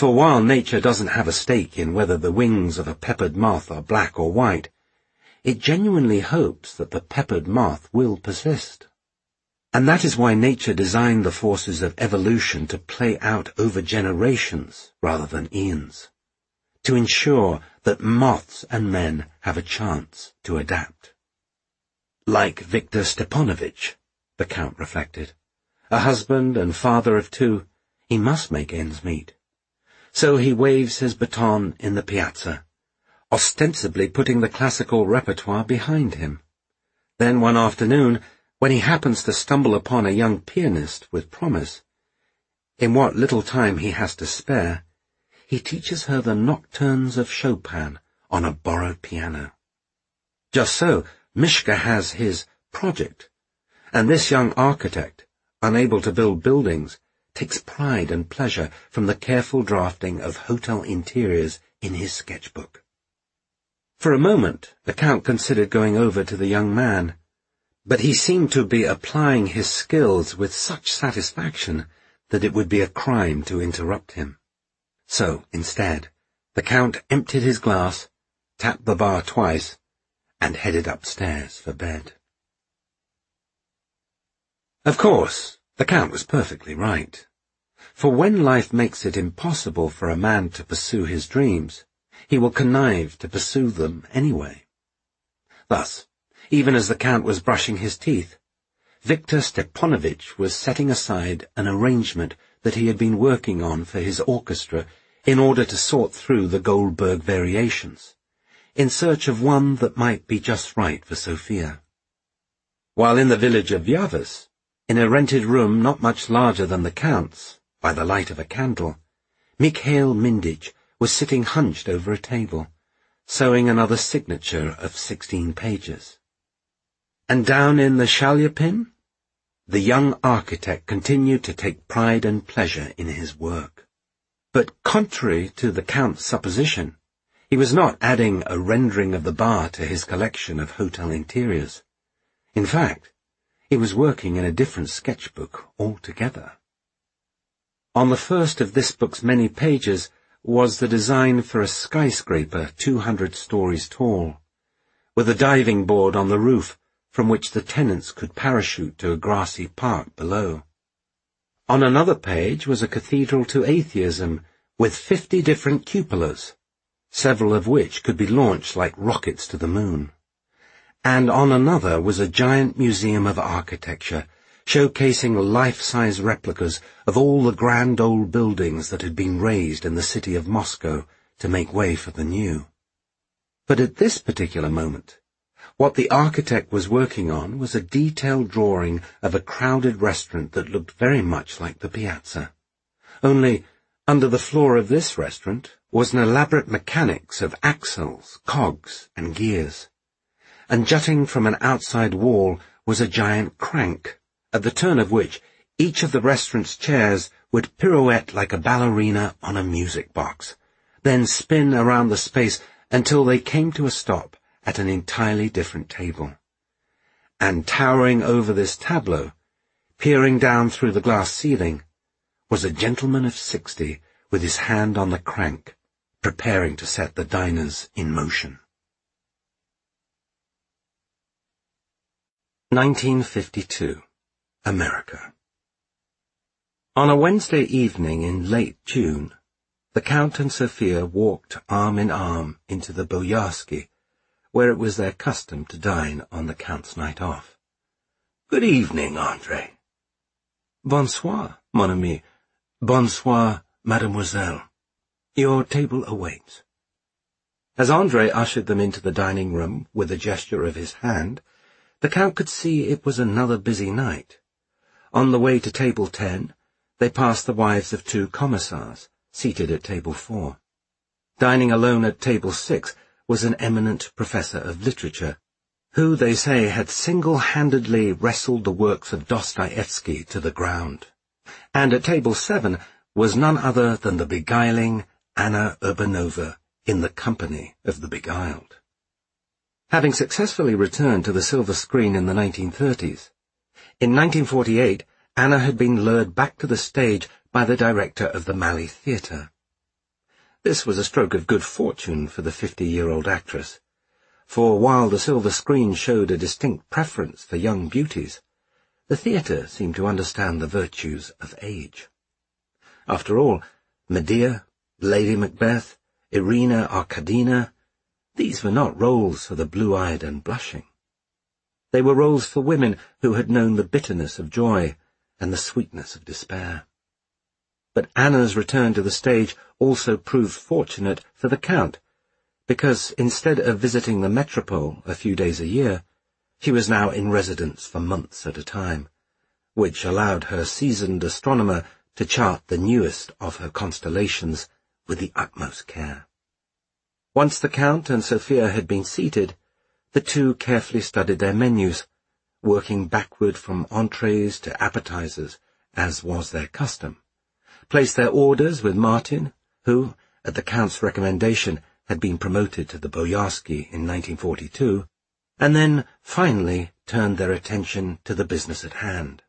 For while nature doesn't have a stake in whether the wings of a peppered moth are black or white, it genuinely hopes that the peppered moth will persist. And that is why nature designed the forces of evolution to play out over generations rather than eons, to ensure that moths and men have a chance to adapt. Like Victor Stepanovich, the Count reflected, a husband and father of two, he must make ends meet. So he waves his baton in the piazza, ostensibly putting the classical repertoire behind him. Then one afternoon, when he happens to stumble upon a young pianist with promise, in what little time he has to spare, he teaches her the nocturnes of Chopin on a borrowed piano. Just so, Mishka has his project, and this young architect, unable to build buildings, takes pride and pleasure from the careful drafting of hotel interiors in his sketchbook. For a moment, the Count considered going over to the young man, but he seemed to be applying his skills with such satisfaction that it would be a crime to interrupt him. So, instead, the Count emptied his glass, tapped the bar twice, and headed upstairs for bed. Of course, the Count was perfectly right. For when life makes it impossible for a man to pursue his dreams, he will connive to pursue them anyway. Thus, even as the Count was brushing his teeth, Victor Stepanovich was setting aside an arrangement that he had been working on for his orchestra in order to sort through the Goldberg variations, in search of one that might be just right for Sophia. While in the village of Vyavas, in a rented room not much larger than the Count's, by the light of a candle, Mikhail Mindich was sitting hunched over a table, sewing another signature of 16 pages. And down in the Shalyapin, the young architect continued to take pride and pleasure in his work. But contrary to the Count's supposition, he was not adding a rendering of the bar to his collection of hotel interiors. In fact, he was working in a different sketchbook altogether. On the first of this book's many pages was the design for a skyscraper 200 stories tall, with a diving board on the roof from which the tenants could parachute to a grassy park below. On another page was a cathedral to atheism with 50 different cupolas, several of which could be launched like rockets to the moon. And on another was a giant museum of architecture, showcasing life-size replicas of all the grand old buildings that had been raised in the city of Moscow to make way for the new. But at this particular moment, what the architect was working on was a detailed drawing of a crowded restaurant that looked very much like the piazza. Only, under the floor of this restaurant was an elaborate mechanics of axles, cogs, and gears. And jutting from an outside wall was a giant crank, at the turn of which each of the restaurant's chairs would pirouette like a ballerina on a music box, then spin around the space until they came to a stop at an entirely different table. And towering over this tableau, peering down through the glass ceiling, was a gentleman of 60 with his hand on the crank, preparing to set the diners in motion. 1952. America. On a Wednesday evening in late June, the Count and Sophia walked arm in arm into the Boyarsky, where it was their custom to dine on the Count's night off. "Good evening, André." "Bonsoir, mon ami. Bonsoir, mademoiselle. Your table awaits." As André ushered them into the dining room with a gesture of his hand, the Count could see it was another busy night. On the way to table 10, they passed the wives of 2 commissars, seated at table 4. Dining alone at table 6 was an eminent professor of literature, who, they say, had single-handedly wrestled the works of Dostoevsky to the ground. And at table 7 was none other than the beguiling Anna Urbanova in the company of the beguiled. Having successfully returned to the silver screen in the 1930s, in 1948 Anna had been lured back to the stage by the director of the Mali Theatre. This was a stroke of good fortune for the 50-year-old actress, for while the silver screen showed a distinct preference for young beauties, the theatre seemed to understand the virtues of age. After all, Medea, Lady Macbeth, Irina Arkadina, these were not roles for the blue-eyed and blushing. They were roles for women who had known the bitterness of joy and the sweetness of despair. But Anna's return to the stage also proved fortunate for the Count, because instead of visiting the metropole a few days a year, she was now in residence for months at a time, which allowed her seasoned astronomer to chart the newest of her constellations with the utmost care. Once the Count and Sophia had been seated, the two carefully studied their menus, working backward from entrees to appetizers, as was their custom, placed their orders with Martin, who, at the Count's recommendation, had been promoted to the Boyarsky in 1942, and then, finally, turned their attention to the business at hand.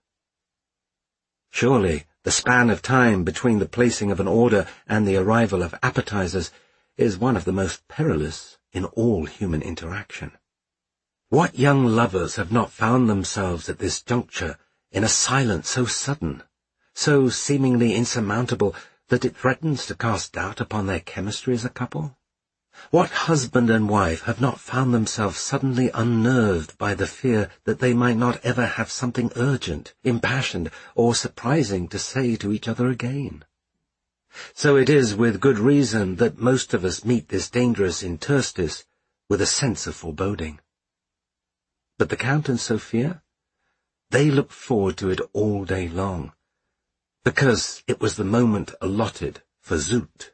Surely, the span of time between the placing of an order and the arrival of appetizers is one of the most perilous in all human interaction. What young lovers have not found themselves at this juncture in a silence so sudden, so seemingly insurmountable that it threatens to cast doubt upon their chemistry as a couple? What husband and wife have not found themselves suddenly unnerved by the fear that they might not ever have something urgent, impassioned, or surprising to say to each other again? So it is with good reason that most of us meet this dangerous interstice with a sense of foreboding. But the Count and Sophia, they looked forward to it all day long, because it was the moment allotted for Zoot.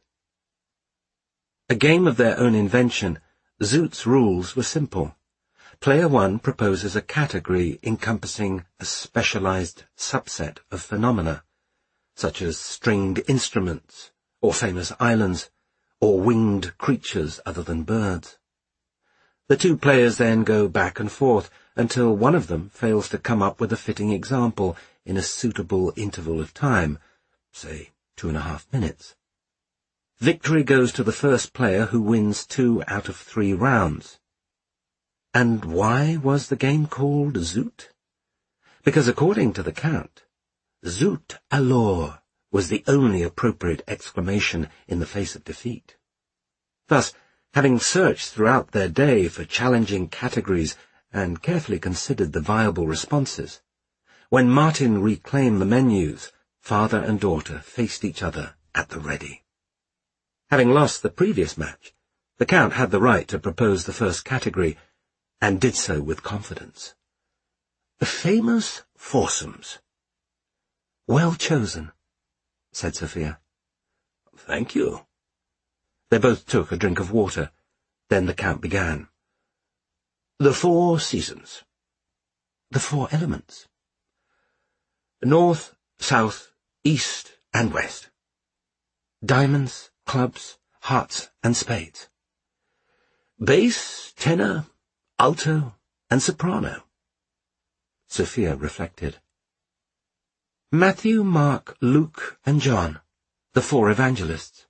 A game of their own invention, Zoot's rules were simple. Player 1 proposes a category encompassing a specialized subset of phenomena, such as stringed instruments, or famous islands, or winged creatures other than birds. The two players then go back and forth until one of them fails to come up with a fitting example in a suitable interval of time, say 2.5 minutes. Victory goes to the first player who wins 2 out of 3 rounds. And why was the game called Zoot? Because according to the Count, Zoot alors was the only appropriate exclamation in the face of defeat. Thus, having searched throughout their day for challenging categories and carefully considered the viable responses, when Martin reclaimed the menus, father and daughter faced each other at the ready. Having lost the previous match, the Count had the right to propose the first category, and did so with confidence. Famous foursomes. Well chosen, said Sophia. Thank you. They both took a drink of water. Then the Count began. The 4 seasons. The 4 elements. North, south, east, and west. Diamonds, clubs, hearts, and spades. Bass, tenor, alto, and soprano. Sophia reflected. Matthew, Mark, Luke, and John, the 4 evangelists.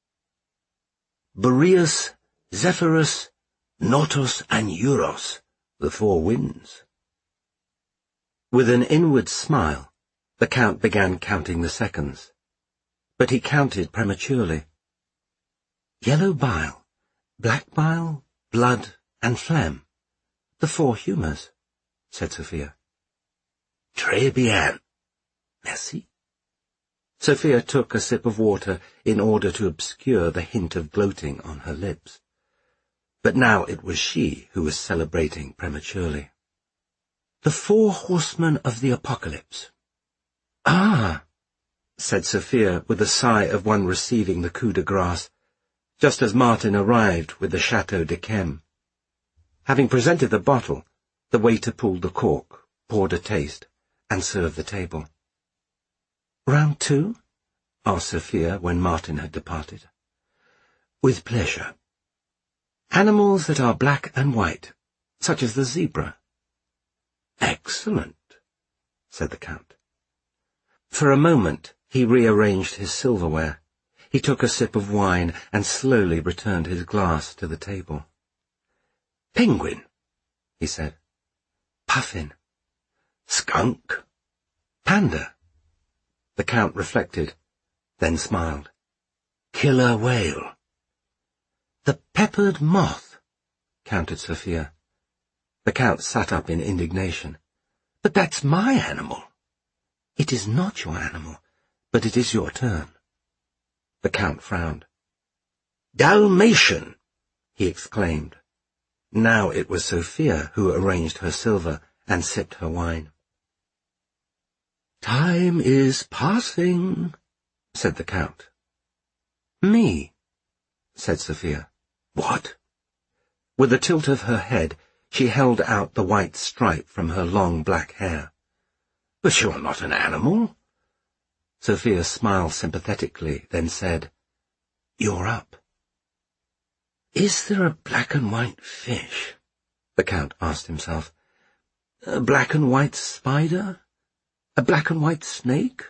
Boreas, Zephyrus, Nautos, and Euros, the 4 winds. With an inward smile, the Count began counting the seconds. But he counted prematurely. Yellow bile, black bile, blood, and phlegm. The 4 humours, said Sophia. Très bien. Merci. Sophia took a sip of water in order to obscure the hint of gloating on her lips. But now it was she who was celebrating prematurely. The 4 horsemen of the apocalypse. Ah, said Sophia with a sigh of one receiving the coup de grâce, just as Martin arrived with the Chateau d'Yquem. Having presented the bottle, the waiter pulled the cork, poured a taste, and served the table. Round 2? asked Sophia when Martin had departed. With pleasure. Animals that are black and white, such as the zebra. Excellent, said the Count. For a moment he rearranged his silverware. He took a sip of wine and slowly returned his glass to the table. "Penguin," he said. "Puffin." "Skunk." "Panda." The Count reflected, then smiled. "Killer whale." "The peppered moth," countered Sophia. The Count sat up in indignation. "But that's my animal." "It is not your animal, but it is your turn." The Count frowned. "Dalmatian!" he exclaimed. Now it was Sophia who arranged her silver and sipped her wine. "Time is passing," said the Count. "Me," said Sophia. "What?" With a tilt of her head, she held out the white stripe from her long black hair. "But you're not an animal." Sophia smiled sympathetically, then said, "You're up." "Is there a black and white fish?" the Count asked himself. "A black and white spider? A black and white snake?"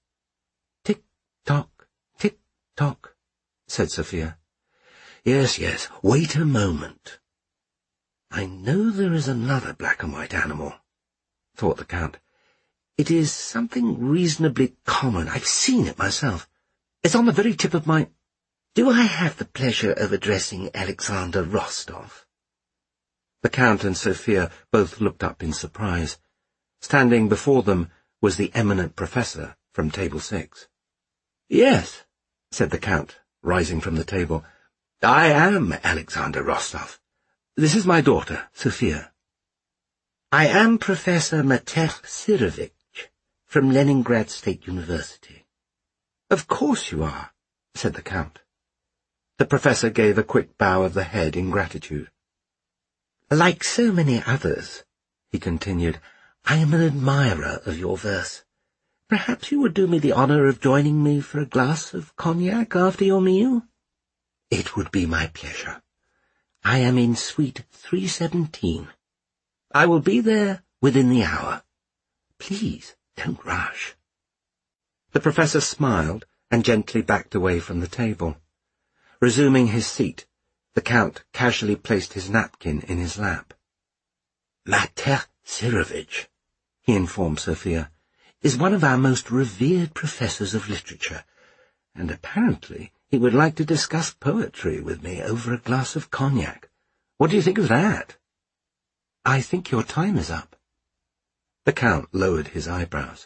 "Tick-tock, tick-tock," said Sophia. Yes, wait a moment." "I know there is another black and white animal," thought the Count. "It is something reasonably common. I've seen it myself. It's on the very tip of my— Do I have the pleasure of addressing Alexander Rostov?" The Count and Sophia both looked up in surprise. Standing before them was the eminent professor from Table 6. "Yes," said the Count, rising from the table. "I am Alexander Rostov. This is my daughter, Sophia." "I am Professor Mater Sirovich, from Leningrad State University." "Of course you are," said the Count. The professor gave a quick bow of the head in gratitude. "Like so many others," he continued, "I am an admirer of your verse. Perhaps you would do me the honour of joining me for a glass of cognac after your meal?" "It would be my pleasure. I am in suite 317. I will be there within the hour. Please, don't rush." The professor smiled and gently backed away from the table. Resuming his seat, the Count casually placed his napkin in his lap. "Mater Sirovich," he informed Sophia, "is one of our most revered professors of literature, and apparently he would like to discuss poetry with me over a glass of cognac. What do you think of that?" "I think your time is up." The Count lowered his eyebrows.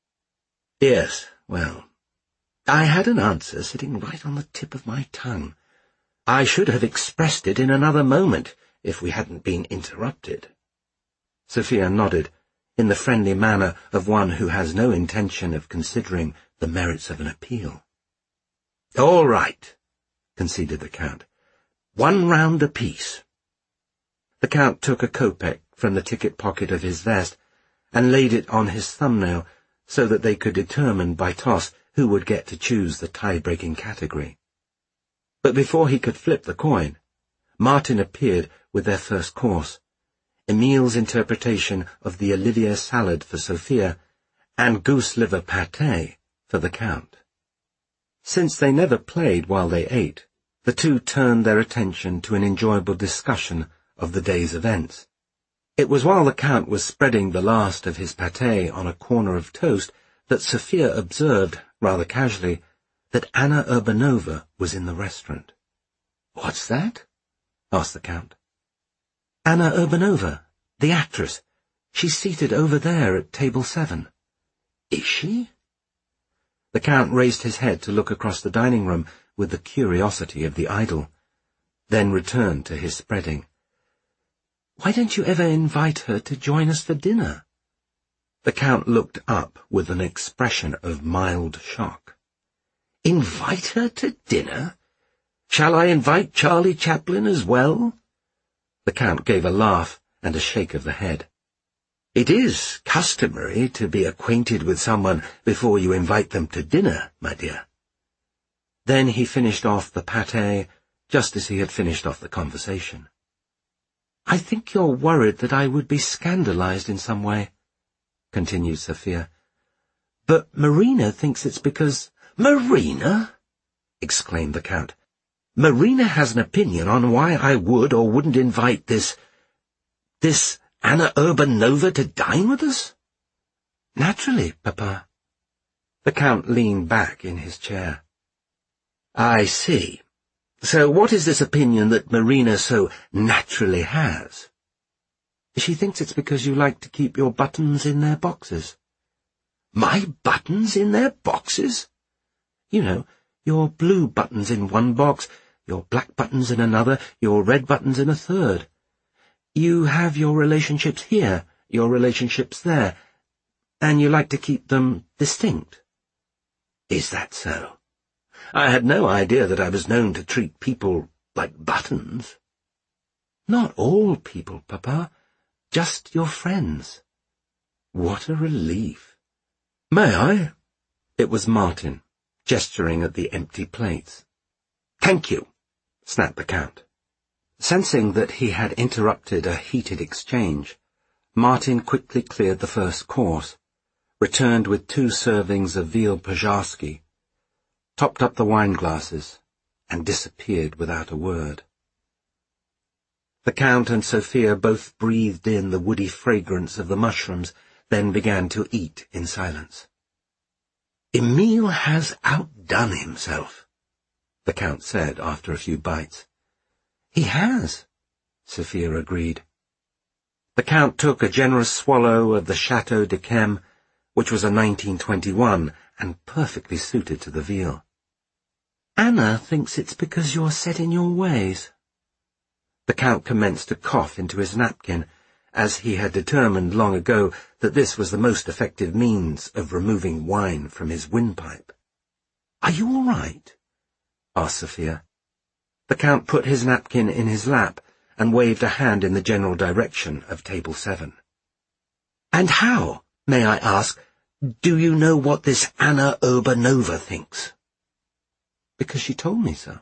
"Yes, well, I had an answer sitting right on the tip of my tongue. I should have expressed it in another moment if we hadn't been interrupted." Sophia nodded, in the friendly manner of one who has no intention of considering the merits of an appeal. "All right," conceded the Count. "1 round apiece." The Count took a kopeck from the ticket pocket of his vest and laid it on his thumbnail so that they could determine by toss who would get to choose the tie-breaking category. But before he could flip the coin, Martin appeared with their first course, Emile's interpretation of the Olivier salad for Sophia, and goose liver pâté for the Count. Since they never played while they ate, the two turned their attention to an enjoyable discussion of the day's events. It was while the Count was spreading the last of his pâté on a corner of toast that Sophia observed, rather casually, that Anna Urbanova was in the restaurant. "What's that?" asked the Count. "Anna Urbanova, the actress. She's seated over there at table 7. "Is she?" The Count raised his head to look across the dining room with the curiosity of the idle, then returned to his spreading. "Why don't you ever invite her to join us for dinner?" The Count looked up with an expression of mild shock. "Invite her to dinner? Shall I invite Charlie Chaplin as well?" The Count gave a laugh and a shake of the head. "It is customary to be acquainted with someone before you invite them to dinner, my dear." Then he finished off the pâté just as he had finished off the conversation. "I think you're worried that I would be scandalized in some way," continued Sophia. "But Marina thinks it's because—" "Marina?" exclaimed the Count. "Marina has an opinion on why I would or wouldn't invite this Anna Urbanova to dine with us?" "Naturally, Papa." The Count leaned back in his chair. "I see. So what is this opinion that Marina so naturally has?" "She thinks it's because you like to keep your buttons in their boxes." "My buttons in their boxes?" "You know, your blue buttons in one box, your black buttons in another, your red buttons in a third. You have your relationships here, your relationships there, and you like to keep them distinct." "Is that so? I had no idea that I was known to treat people like buttons." "Not all people, Papa. Just your friends." "What a relief. May I?" It was Martin, gesturing at the empty plates. "Thank you," snapped the Count. Sensing that he had interrupted a heated exchange, Martin quickly cleared the first course, returned with 2 servings of veal pozharsky, topped up the wine glasses, and disappeared without a word. The Count and Sophia both breathed in the woody fragrance of the mushrooms, then began to eat in silence. "Emile has outdone himself," the Count said after a few bites. "He has," Sophia agreed. The Count took a generous swallow of the Chateau d'Yquem, which was a 1921 and perfectly suited to the veal. "Anna thinks it's because you're set in your ways." The Count commenced to cough into his napkin, as he had determined long ago that this was the most effective means of removing wine from his windpipe. "Are you all right?" asked Sophia. The Count put his napkin in his lap and waved a hand in the general direction of table 7. "And how, may I ask, do you know what this Anna Urbanova thinks?" "Because she told me so."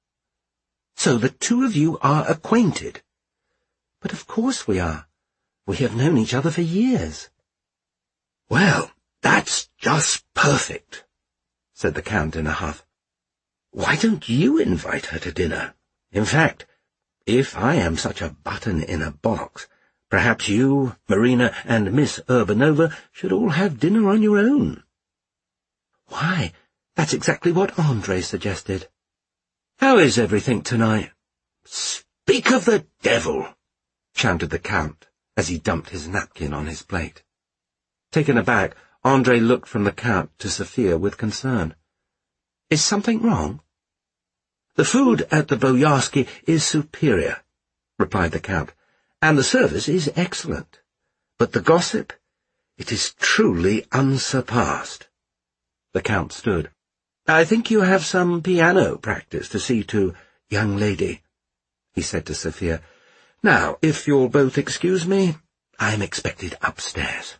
"So the 2 of you are acquainted?" "But of course we are. We have known each other for years." "Well, that's just perfect," said the Count in a huff. "Why don't you invite her to dinner? In fact, if I am such a button in a box, perhaps you, Marina, and Miss Urbanova should all have dinner on your own." "Why, that's exactly what André suggested." "How is everything tonight?" "Speak of the devil!" shouted the Count, as he dumped his napkin on his plate. Taken aback, André looked from the Count to Sophia with concern. "Is something wrong?" "The food at the Boyarsky is superior," replied the Count, "and the service is excellent. But the gossip, it is truly unsurpassed." The Count stood. "I think you have some piano practice to see to, young lady," he said to Sophia. "Now, if you'll both excuse me, I am expected upstairs."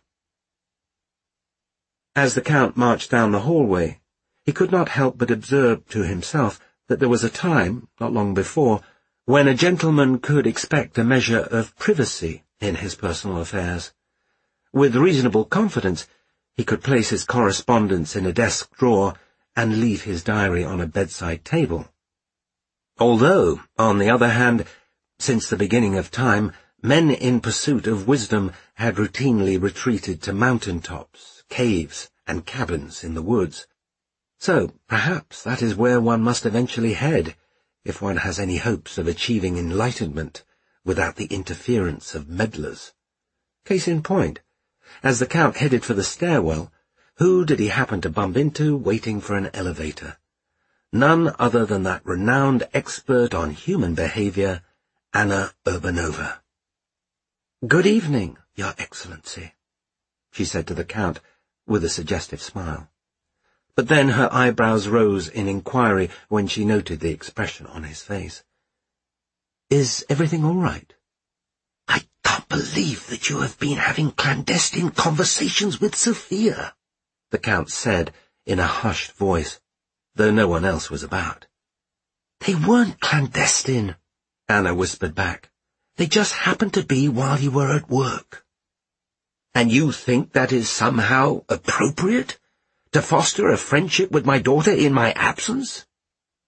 As the Count marched down the hallway, he could not help but observe to himself that there was a time, not long before, when a gentleman could expect a measure of privacy in his personal affairs. With reasonable confidence, he could place his correspondence in a desk drawer and leave his diary on a bedside table. Although, on the other hand, since the beginning of time, men in pursuit of wisdom had routinely retreated to mountain-tops, caves, and cabins in the woods. So, perhaps that is where one must eventually head, if one has any hopes of achieving enlightenment without the interference of meddlers. Case in point, as the Count headed for the stairwell, who did he happen to bump into waiting for an elevator? None other than that renowned expert on human behavior, Anna Urbanova. "Good evening, Your Excellency," she said to the Count, with a suggestive smile. But then her eyebrows rose in inquiry when she noted the expression on his face. "Is everything all right?" "I can't believe that you have been having clandestine conversations with Sophia," the Count said in a hushed voice, though no one else was about. "They weren't clandestine," Anna whispered back. "They just happened to be while you were at work." "And you think that is somehow appropriate? To foster a friendship with my daughter in my absence?"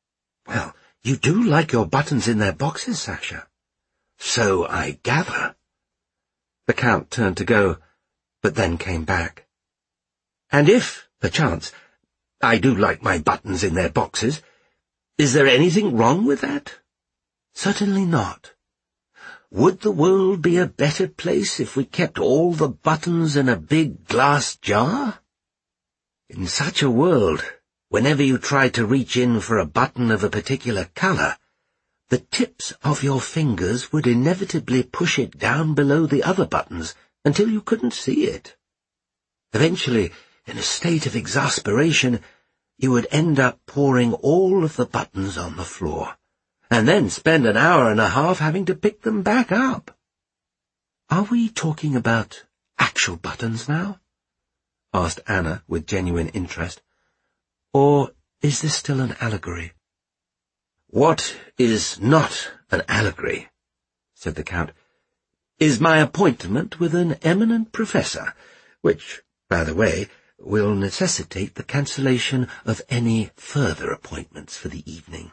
You do like your buttons in their boxes, Sasha. So I gather. The Count turned to go, but then came back. And if, perchance, I do like my buttons in their boxes, is there anything wrong with that? Certainly not. Would the world be a better place if we kept all the buttons in a big glass jar? In such a world, whenever you try to reach in for a button of a particular colour, the tips of your fingers would inevitably push it down below the other buttons until you couldn't see it. Eventually, in a state of exasperation, you would end up pouring all of the buttons on the floor, and then spend an hour and a half having to pick them back up. Are we talking about actual buttons now? Asked Anna with genuine interest. Or is this still an allegory? What is not an allegory, said the Count, is my appointment with an eminent professor, which, by the way, will necessitate the cancellation of any further appointments for the evening.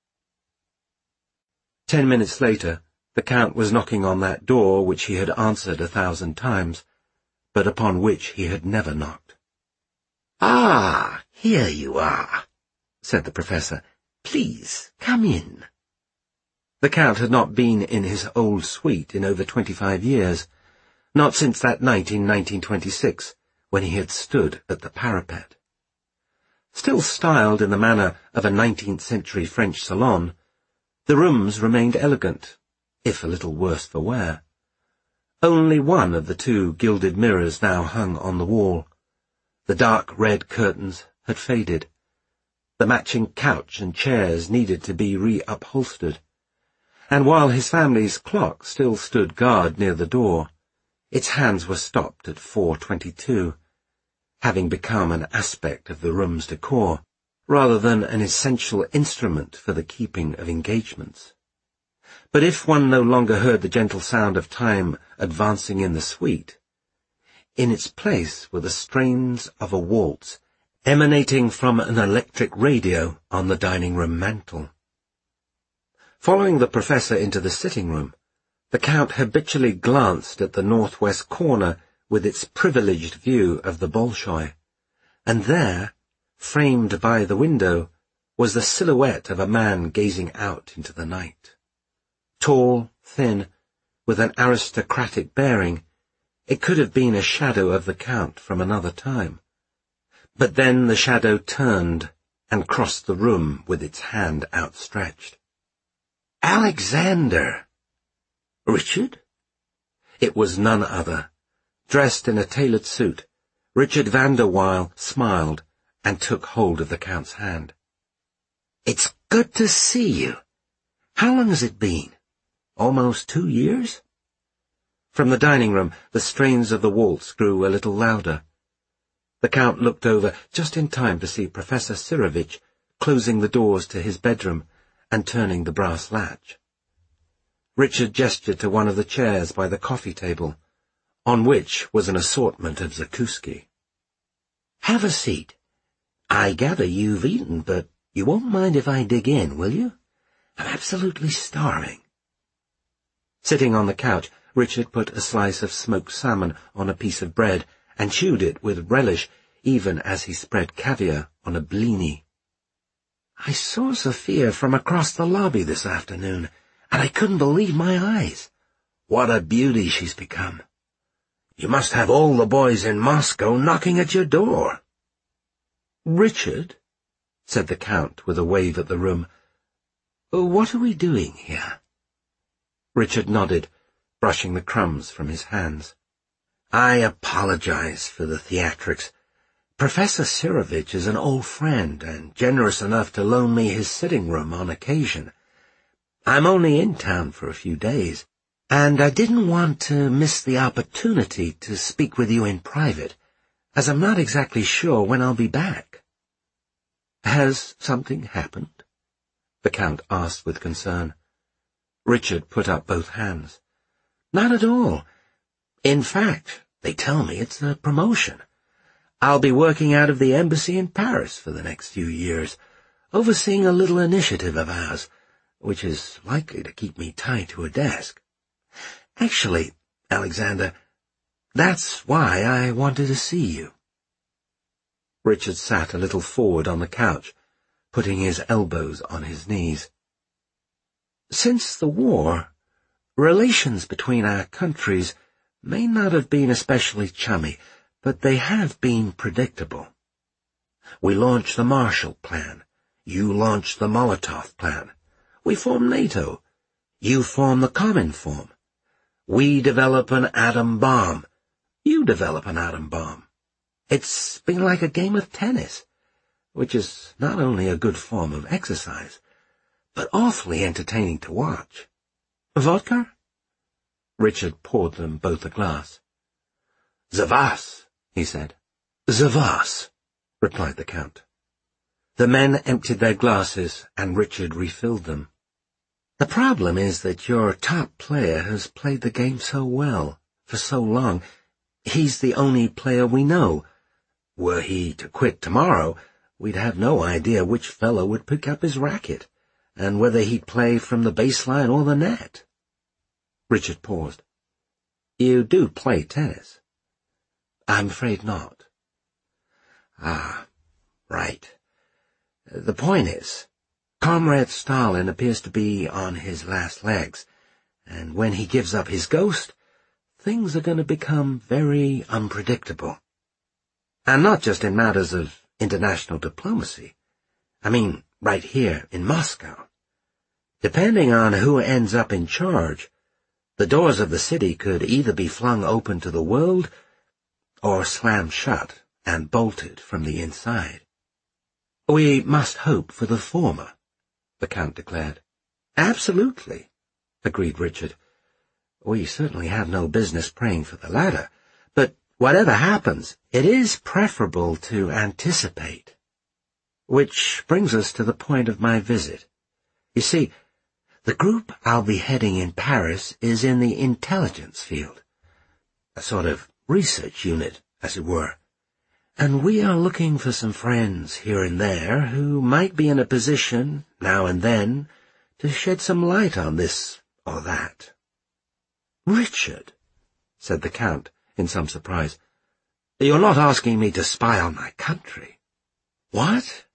10 minutes later, the Count was knocking on that door which he had answered 1,000 times, but upon which he had never knocked. "Ah, here you are," said the Professor. "Please, come in." The Count had not been in his old suite in over 25 years, not since that night in 1926, when he had stood at the parapet. Still styled in the manner of a 19th-century French salon, the rooms remained elegant, if a little worse for wear. Only one of the 2 gilded mirrors now hung on the wall. The dark red curtains had faded. The matching couch and chairs needed to be reupholstered. And while his family's clock still stood guard near the door, its hands were stopped at 4:22, having become an aspect of the room's decor, rather than an essential instrument for the keeping of engagements. But if one no longer heard the gentle sound of time advancing in the suite, in its place were the strains of a waltz emanating from an electric radio on the dining-room mantel. Following the Professor into the sitting-room, the Count habitually glanced at the northwest corner with its privileged view of the Bolshoi, and there, framed by the window, was the silhouette of a man gazing out into the night. Tall, thin, with an aristocratic bearing, it could have been a shadow of the Count from another time. But then the shadow turned and crossed the room with its hand outstretched. "Alexander!" "Richard?" It was none other. Dressed in a tailored suit, Richard van der Weil smiled and took hold of the Count's hand. "It's good to see you. How long has it been? Almost 2 years?" From the dining-room, the strains of the waltz grew a little louder. The Count looked over just in time to see Professor Sirovich closing the doors to his bedroom and turning the brass latch. Richard gestured to one of the chairs by the coffee table, on which was an assortment of zakouski. "Have a seat. I gather you've eaten, but you won't mind if I dig in, will you? I'm absolutely starving." Sitting on the couch, Richard put a slice of smoked salmon on a piece of bread and chewed it with relish, even as he spread caviar on a blini. "I saw Sophia from across the lobby this afternoon, and I couldn't believe my eyes. What a beauty she's become. You must have all the boys in Moscow knocking at your door." "Richard," said the Count with a wave at the room, "what are we doing here?" Richard nodded, brushing the crumbs from his hands. "I apologize for the theatrics. Professor Sirovich is an old friend and generous enough to loan me his sitting-room on occasion. I'm only in town for a few days, and I didn't want to miss the opportunity to speak with you in private, as I'm not exactly sure when I'll be back." "Has something happened?" the Count asked with concern. Richard put up both hands. "Not at all. In fact, they tell me it's a promotion. I'll be working out of the embassy in Paris for the next few years, overseeing a little initiative of ours, which is likely to keep me tied to a desk. Actually, Alexander, that's why I wanted to see you." Richard sat a little forward on the couch, putting his elbows on his knees. "Since the war, relations between our countries may not have been especially chummy, but they have been predictable. We launched the Marshall Plan. You launched the Molotov Plan. We formed NATO. You formed the Cominform. We develop an atom bomb. You develop an atom bomb. It's been like a game of tennis, which is not only a good form of exercise, but awfully entertaining to watch. Vodka?" Richard poured them both a glass. "Zavas," he said. "Zavas," replied the Count. The men emptied their glasses, and Richard refilled them. "The problem is that your top player has played the game so well, for so long. He's the only player we know. Were he to quit tomorrow, we'd have no idea which fellow would pick up his racket, and whether he'd play from the baseline or the net." Richard paused. "You do play tennis?" "I'm afraid not." "Ah, right. The point is, Comrade Stalin appears to be on his last legs, and when he gives up his ghost, things are going to become very unpredictable. And not just in matters of international diplomacy. I mean, right here in Moscow. Depending on who ends up in charge, the doors of the city could either be flung open to the world or slammed shut and bolted from the inside." "We must hope for the former," the Count declared. "Absolutely," agreed Richard. "We certainly have no business praying for the latter, but whatever happens, it is preferable to anticipate. Which brings us to the point of my visit. You see, the group I'll be heading in Paris is in the intelligence field, a sort of research unit, as it were, and we are looking for some friends here and there who might be in a position, now and then, to shed some light on this or that." "Richard," said the Count, in some surprise, "you're not asking me to spy on my country?" "What?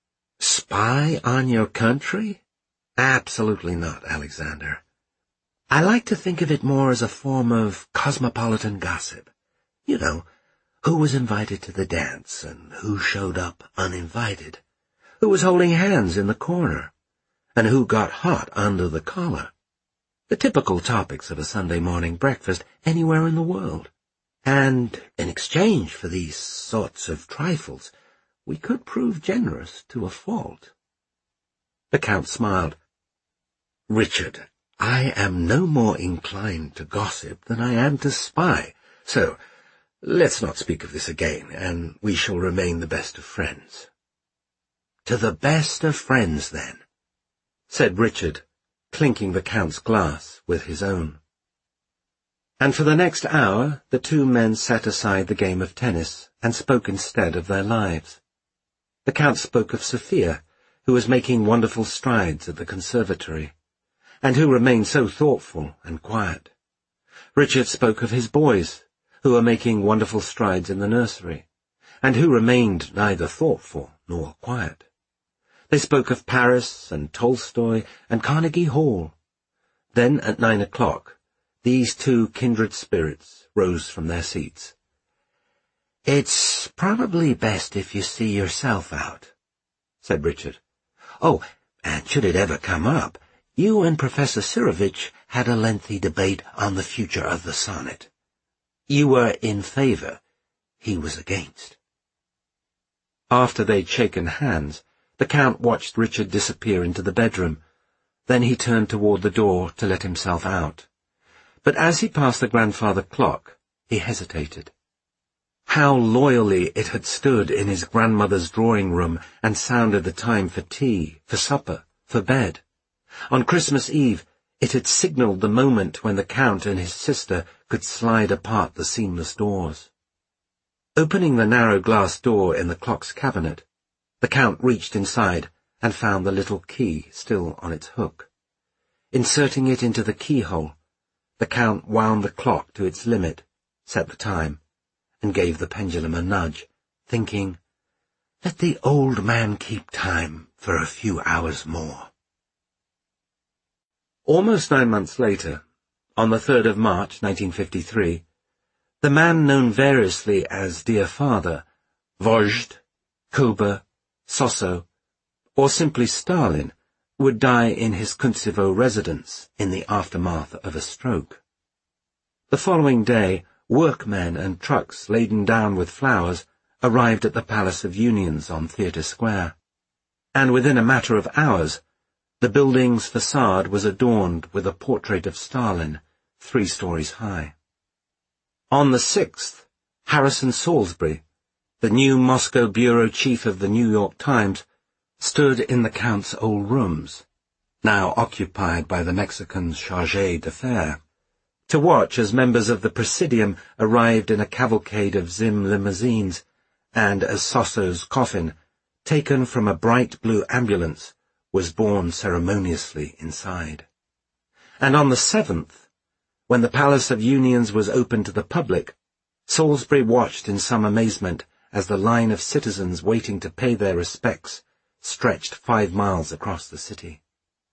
Spy on your country?" "Absolutely not, Alexander. I like to think of it more as a form of cosmopolitan gossip. You know, who was invited to the dance, and who showed up uninvited, who was holding hands in the corner, and who got hot under the collar. The typical topics of a Sunday morning breakfast anywhere in the world. And in exchange for these sorts of trifles, we could prove generous to a fault." The Count smiled. "Richard, I am no more inclined to gossip than I am to spy, so let's not speak of this again, and we shall remain the best of friends." "To the best of friends, then," said Richard, clinking the Count's glass with his own. And for the next hour the two men set aside the game of tennis and spoke instead of their lives. The Count spoke of Sophia, who was making wonderful strides at the conservatory, and who remained so thoughtful and quiet. Richard spoke of his boys, who were making wonderful strides in the nursery, and who remained neither thoughtful nor quiet. They spoke of Paris and Tolstoy and Carnegie Hall. Then, at 9 o'clock, these two kindred spirits rose from their seats. "It's probably best if you see yourself out," said Richard. "Oh, and should it ever come up, you and Professor Sirovich had a lengthy debate on the future of the sonnet. You were in favor, he was against." After they'd shaken hands, the Count watched Richard disappear into the bedroom. Then he turned toward the door to let himself out. But as he passed the grandfather clock, he hesitated. How loyally it had stood in his grandmother's drawing-room and sounded the time for tea, for supper, for bed. On Christmas Eve, it had signalled the moment when the Count and his sister could slide apart the seamless doors. Opening the narrow glass door in the clock's cabinet, the Count reached inside and found the little key still on its hook. Inserting it into the keyhole, the Count wound the clock to its limit, set the time, and gave the pendulum a nudge, thinking, "Let the old man keep time for a few hours more." Almost 9 months later, on the 3rd of March 1953, the man known variously as Dear Father, Vozhd, Koba, Sosso, or simply Stalin, would die in his Kuntsevo residence in the aftermath of a stroke. The following day, workmen and trucks laden down with flowers arrived at the Palace of Unions on Theatre Square, and within a matter of hours, the building's facade was adorned with a portrait of Stalin, 3 stories high. On the 6th, Harrison Salisbury, the new Moscow bureau chief of the New York Times, stood in the Count's old rooms, now occupied by the Mexican chargé d'affaires, to watch as members of the Presidium arrived in a cavalcade of Zim limousines, and as Sosso's coffin, taken from a bright blue ambulance, was borne ceremoniously inside. And on the 7th, when the Palace of Unions was open to the public, Salisbury watched in some amazement as the line of citizens waiting to pay their respects stretched 5 miles across the city.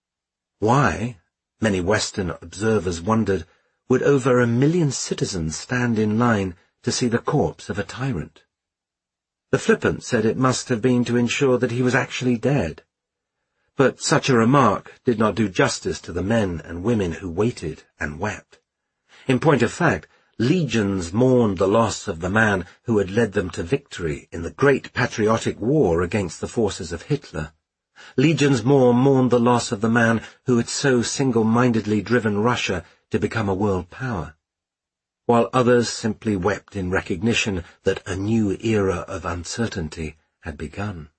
Why, many Western observers wondered, would over 1 million citizens stand in line to see the corpse of a tyrant? The flippant said it must have been to ensure that he was actually dead. But such a remark did not do justice to the men and women who waited and wept. In point of fact, legions mourned the loss of the man who had led them to victory in the great patriotic war against the forces of Hitler. Legions more mourned the loss of the man who had so single-mindedly driven Russia to become a world power, while others simply wept in recognition that a new era of uncertainty had begun.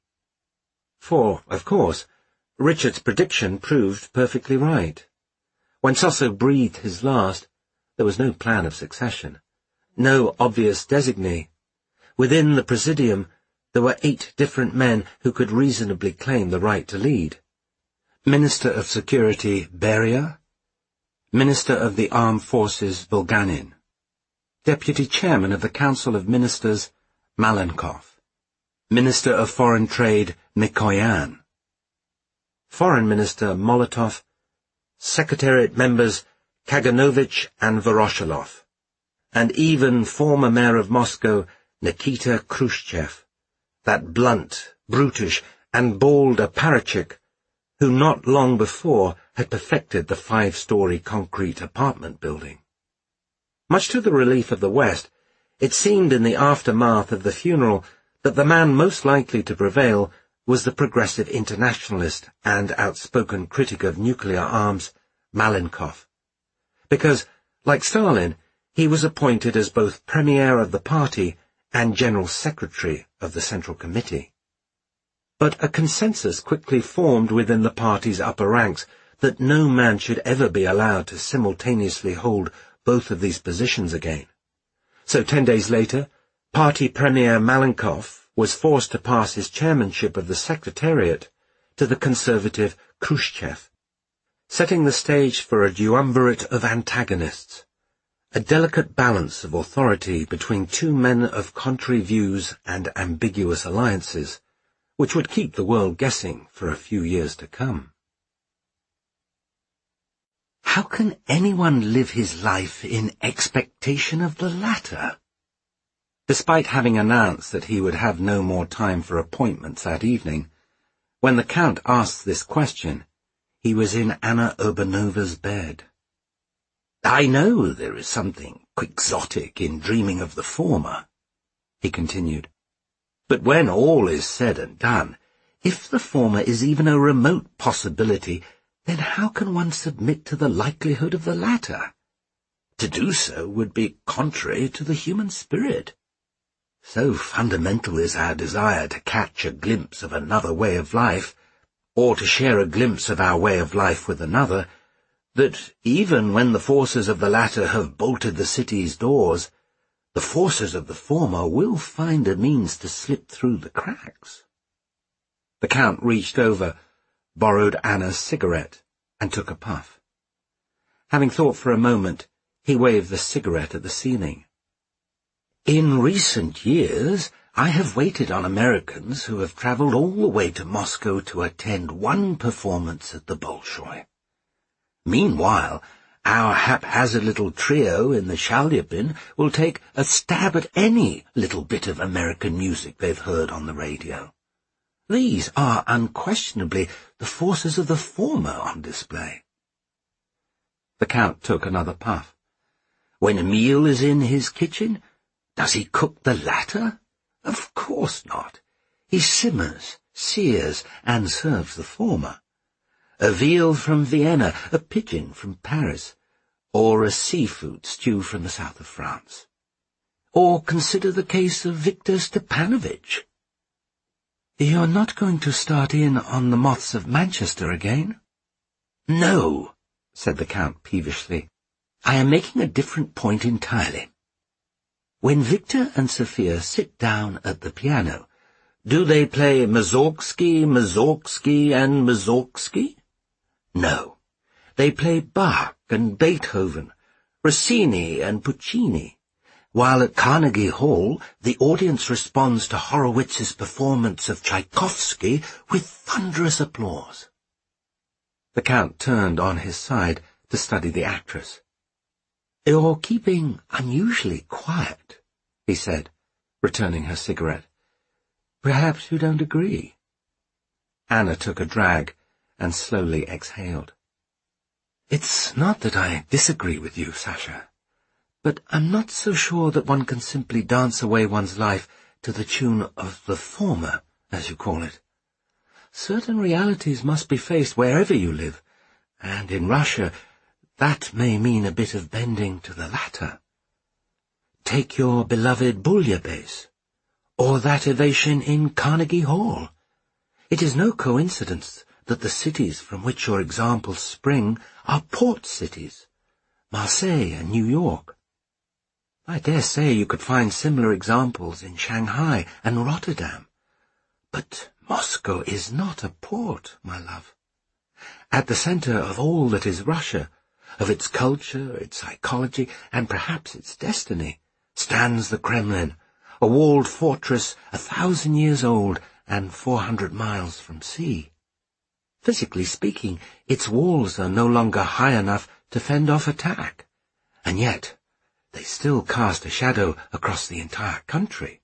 For, of course, Richard's prediction proved perfectly right. When Sosso breathed his last, there was no plan of succession, no obvious designee. Within the Presidium, there were 8 different men who could reasonably claim the right to lead. Minister of Security Beria, Minister of the Armed Forces Bulganin, Deputy Chairman of the Council of Ministers Malenkov, Minister of Foreign Trade Mikoyan, Foreign Minister Molotov, Secretariat members Kaganovich and Voroshilov, and even former mayor of Moscow Nikita Khrushchev, that blunt, brutish, and bald apparatchik who not long before had perfected the 5-story concrete apartment building. Much to the relief of the West, it seemed in the aftermath of the funeral that the man most likely to prevail was the progressive internationalist and outspoken critic of nuclear arms, Malenkov, because, like Stalin, he was appointed as both premier of the party and general secretary of the Central Committee. But a consensus quickly formed within the party's upper ranks that no man should ever be allowed to simultaneously hold both of these positions again. So 10 days later, party premier Malenkov was forced to pass his chairmanship of the Secretariat to the conservative Khrushchev, setting the stage for a duumvirate of antagonists, a delicate balance of authority between 2 men of contrary views and ambiguous alliances, which would keep the world guessing for a few years to come. How can anyone live his life in expectation of the latter? Despite having announced that he would have no more time for appointments that evening, when the Count asked this question, he was in Anna Urbanova's bed. "I know there is something quixotic in dreaming of the former," he continued. "But when all is said and done, if the former is even a remote possibility, then how can one submit to the likelihood of the latter? To do so would be contrary to the human spirit. So fundamental is our desire to catch a glimpse of another way of life, or to share a glimpse of our way of life with another, that even when the forces of the latter have bolted the city's doors, the forces of the former will find a means to slip through the cracks." The Count reached over, borrowed Anna's cigarette, and took a puff. Having thought for a moment, he waved the cigarette at the ceiling. In recent years, I have waited on Americans who have travelled all the way to Moscow to attend one performance at the Bolshoi. Meanwhile, our haphazard little trio in the Shalyapin will take a stab at any little bit of American music they've heard on the radio. These are unquestionably the forces of the former on display. The Count took another puff. When Emile is in his kitchen, does he cook the latter? Of course not. He simmers, sears, and serves the former. A veal from Vienna, a pigeon from Paris, or a seafood stew from the south of France. Or consider the case of Victor Stepanovich. You're not going to start in on the Moths of Manchester again? No, said the Count peevishly. I am making a different point entirely. When Victor and Sophia sit down at the piano, do they play Mussorgsky, Mussorgsky, and Mussorgsky? No. They play Bach and Beethoven, Rossini and Puccini, while at Carnegie Hall the audience responds to Horowitz's performance of Tchaikovsky with thunderous applause. The Count turned on his side to study the actress. You're keeping unusually quiet, he said, returning her cigarette. Perhaps you don't agree. Anna took a drag and slowly exhaled. It's not that I disagree with you, Sasha, but I'm not so sure that one can simply dance away one's life to the tune of the former, as you call it. Certain realities must be faced wherever you live, and in Russia that may mean a bit of bending to the latter. Take your beloved Bouillabaisse, or that ovation in Carnegie Hall. It is no coincidence that the cities from which your examples spring are port cities, Marseille and New York. I dare say you could find similar examples in Shanghai and Rotterdam. But Moscow is not a port, my love. At the centre of all that is Russia, of its culture, its psychology, and perhaps its destiny, stands the Kremlin, a walled fortress 1,000 years old and 400 miles from sea. Physically speaking, its walls are no longer high enough to fend off attack, and yet they still cast a shadow across the entire country.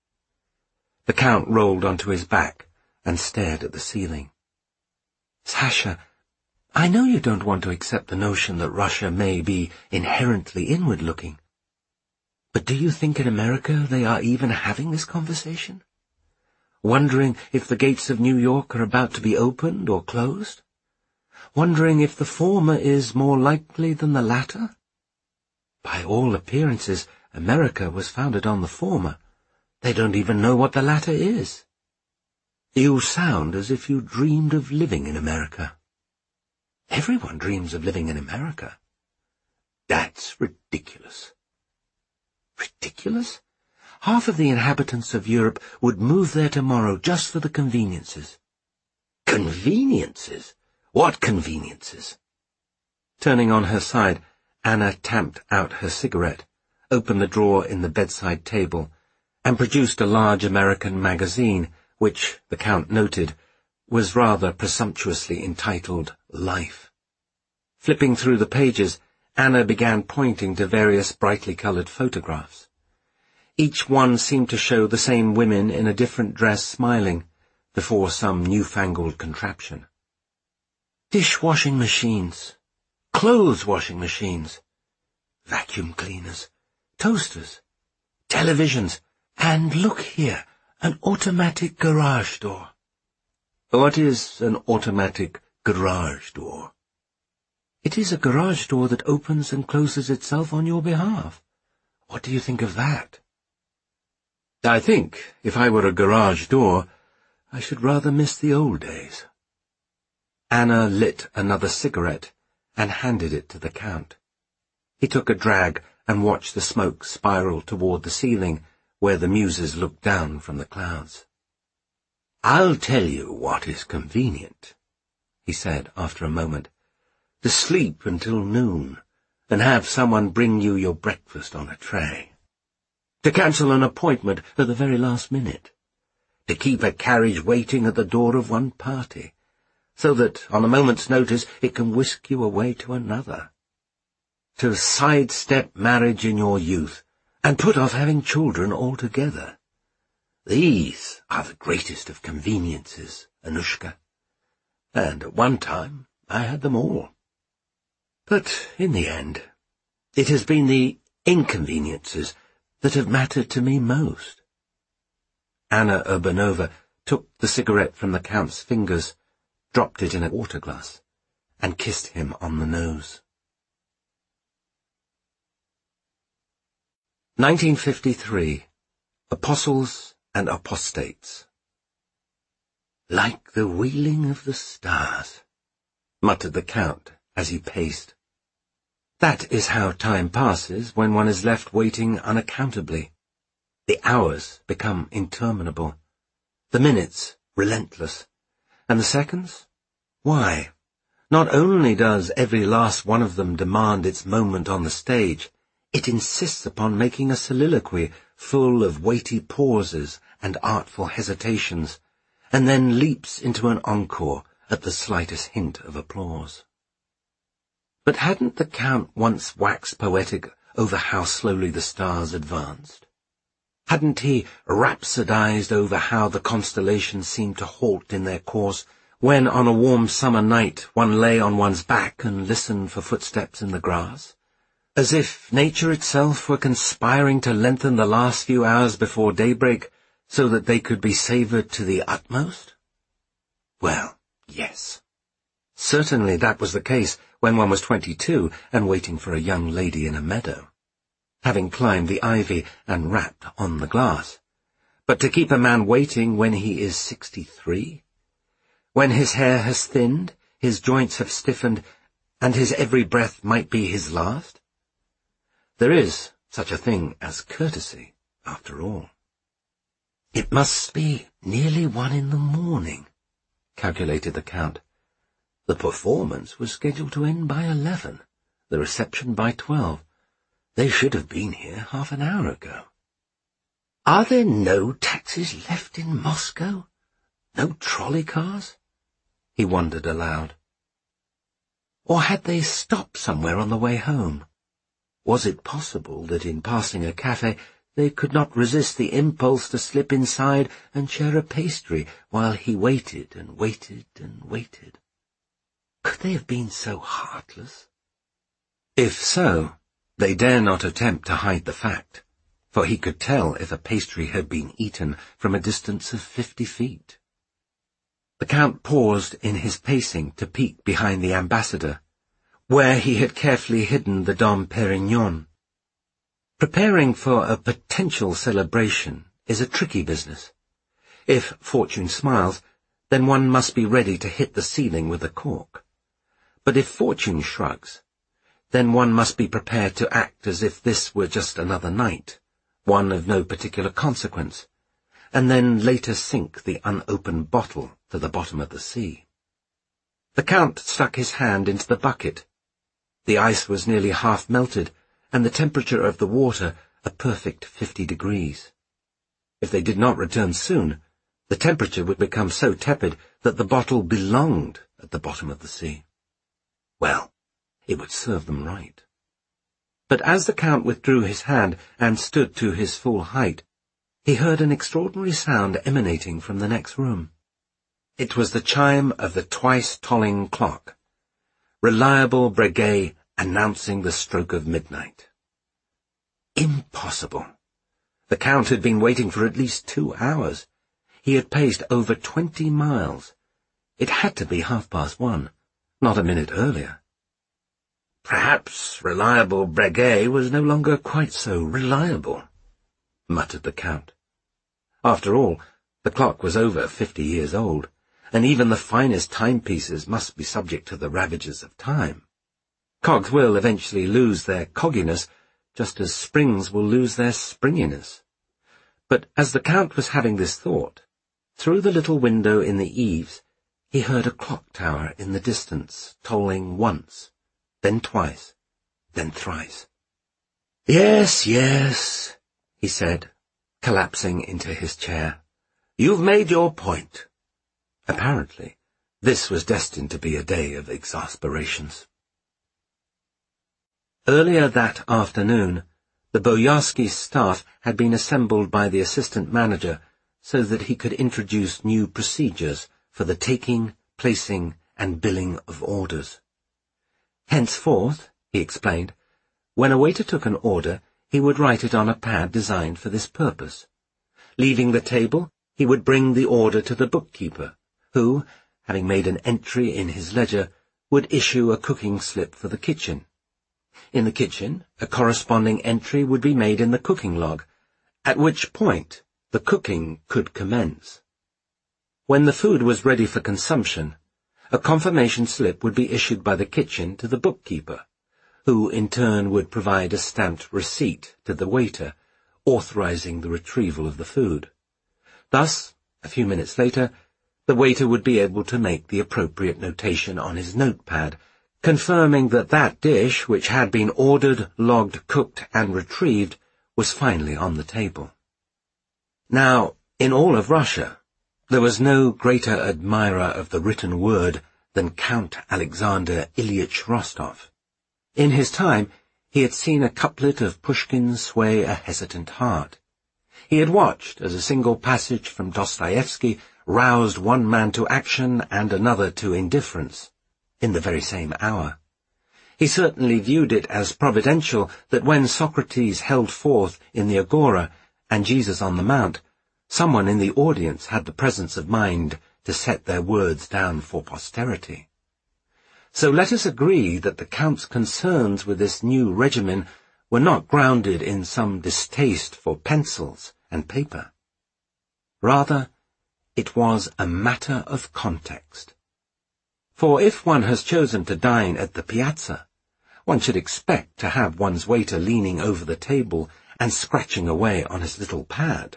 The Count rolled onto his back and stared at the ceiling. Sasha, I know you don't want to accept the notion that Russia may be inherently inward-looking, but do you think in America they are even having this conversation? Wondering if the gates of New York are about to be opened or closed? Wondering if the former is more likely than the latter? By all appearances, America was founded on the former. They don't even know what the latter is. You sound as if you dreamed of living in America. Everyone dreams of living in America. That's ridiculous. Ridiculous? Half of the inhabitants of Europe would move there tomorrow just for the conveniences. Conveniences? What conveniences? Turning on her side, Anna tamped out her cigarette, opened the drawer in the bedside table, and produced a large American magazine, which, the Count noted, was rather presumptuously entitled Life. Flipping through the pages, Anna began pointing to various brightly coloured photographs. Each one seemed to show the same women in a different dress smiling, before some newfangled contraption. Dishwashing machines, clothes-washing machines, vacuum cleaners, toasters, televisions, and look here, an automatic garage door. What is an automatic garage door? It is a garage door that opens and closes itself on your behalf. What do you think of that? I think, if I were a garage door, I should rather miss the old days. Anna lit another cigarette and handed it to the Count. He took a drag and watched the smoke spiral toward the ceiling, where the muses looked down from the clouds. I'll tell you what is convenient, he said after a moment. to sleep until noon, and have someone bring you your breakfast on a tray, to cancel an appointment at the very last minute, to keep a carriage waiting at the door of one party, so that, on a moment's notice, it can whisk you away to another, to sidestep marriage in your youth, and put off having children altogether. These are the greatest of conveniences, Anushka, and at one time I had them all. But in the end, it has been the inconveniences that have mattered to me most. Anna Urbanova took the cigarette from the Count's fingers, dropped it in a water glass, and kissed him on the nose. 1953. Apostles and Apostates. "Like the wheeling of the stars," muttered the Count as he paced. That is how time passes when one is left waiting unaccountably. The hours become interminable, the minutes relentless, and the seconds? Why, not only does every last one of them demand its moment on the stage, it insists upon making a soliloquy full of weighty pauses and artful hesitations, and then leaps into an encore at the slightest hint of applause. But hadn't the Count once waxed poetic over how slowly the stars advanced? Hadn't he rhapsodized over how the constellations seemed to halt in their course when on a warm summer night one lay on one's back and listened for footsteps in the grass, as if nature itself were conspiring to lengthen the last few hours before daybreak so that they could be savoured to the utmost? Well, yes. Certainly that was the case when one was 22 and waiting for a young lady in a meadow, having climbed the ivy and rapped on the glass. But to keep a man waiting when he is 63? When his hair has thinned, his joints have stiffened, and his every breath might be his last? There is such a thing as courtesy, after all. It must be nearly 1 in the morning, calculated the Count. The performance was scheduled to end by 11, the reception by 12. They should have been here half an hour ago. Are there no taxis left in Moscow? No trolley cars? He wondered aloud. Or had they stopped somewhere on the way home? Was it possible that in passing a cafe they could not resist the impulse to slip inside and share a pastry while he waited and waited and waited? Could they have been so heartless? If so, they dare not attempt to hide the fact, for he could tell if a pastry had been eaten from a distance of 50 feet. The Count paused in his pacing to peek behind the ambassador, where he had carefully hidden the Dom Perignon. Preparing for a potential celebration is a tricky business. If fortune smiles, then one must be ready to hit the ceiling with a cork. But if fortune shrugs, then one must be prepared to act as if this were just another night, one of no particular consequence, and then later sink the unopened bottle to the bottom of the sea. The Count stuck his hand into the bucket. The ice was nearly half melted, and the temperature of the water a perfect 50 degrees. If they did not return soon, the temperature would become so tepid that the bottle belonged at the bottom of the sea. Well, it would serve them right. But as the Count withdrew his hand and stood to his full height, he heard an extraordinary sound emanating from the next room. It was the chime of the twice-tolling clock, reliable Breguet announcing the stroke of midnight. Impossible. The Count had been waiting for at least 2 hours. He had paced over 20 miles. It had to be 1:30, not a minute earlier. Perhaps reliable Breguet was no longer quite so reliable, muttered the Count. After all, the clock was over 50 years old, and even the finest timepieces must be subject to the ravages of time. Cogs will eventually lose their cogginess, just as springs will lose their springiness. But as the Count was having this thought, through the little window in the eaves he heard a clock tower in the distance tolling once, then twice, then thrice. "Yes, yes," he said, collapsing into his chair. "You've made your point." Apparently, this was destined to be a day of exasperations. Earlier that afternoon, the Boyarsky staff had been assembled by the assistant manager so that he could introduce new procedures for the taking, placing, and billing of orders. Henceforth, he explained, when a waiter took an order, he would write it on a pad designed for this purpose. Leaving the table, he would bring the order to the bookkeeper, who, having made an entry in his ledger, would issue a cooking slip for the kitchen. In the kitchen, a corresponding entry would be made in the cooking log, at which point the cooking could commence. When the food was ready for consumption, a confirmation slip would be issued by the kitchen to the bookkeeper, who in turn would provide a stamped receipt to the waiter, authorizing the retrieval of the food. Thus, a few minutes later, the waiter would be able to make the appropriate notation on his notepad, confirming that that dish, which had been ordered, logged, cooked, and retrieved, was finally on the table. Now, in all of Russia, there was no greater admirer of the written word than Count Alexander Ilyich Rostov. In his time, he had seen a couplet of Pushkin sway a hesitant heart. He had watched as a single passage from Dostoevsky roused one man to action and another to indifference, in the very same hour. He certainly viewed it as providential that when Socrates held forth in the Agora and Jesus on the Mount, someone in the audience had the presence of mind to set their words down for posterity. So let us agree that the Count's concerns with this new regimen were not grounded in some distaste for pencils and paper. Rather, it was a matter of context. For if one has chosen to dine at the piazza, one should expect to have one's waiter leaning over the table and scratching away on his little pad.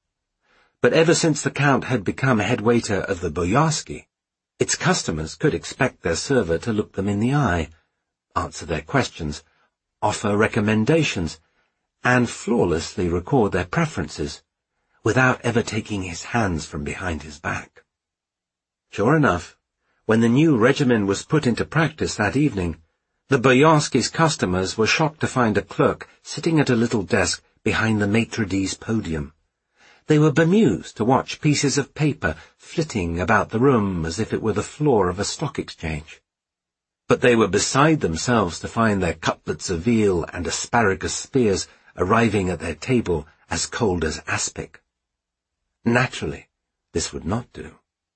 But ever since the Count had become head waiter of the Boyarsky, its customers could expect their server to look them in the eye, answer their questions, offer recommendations, and flawlessly record their preferences, without ever taking his hands from behind his back. Sure enough, when the new regimen was put into practice that evening, the Boyarsky's customers were shocked to find a clerk sitting at a little desk behind the maitre d's podium. They were bemused to watch pieces of paper flitting about the room as if it were the floor of a stock exchange. But they were beside themselves to find their cutlets of veal and asparagus spears arriving at their table as cold as aspic. Naturally, this would not do.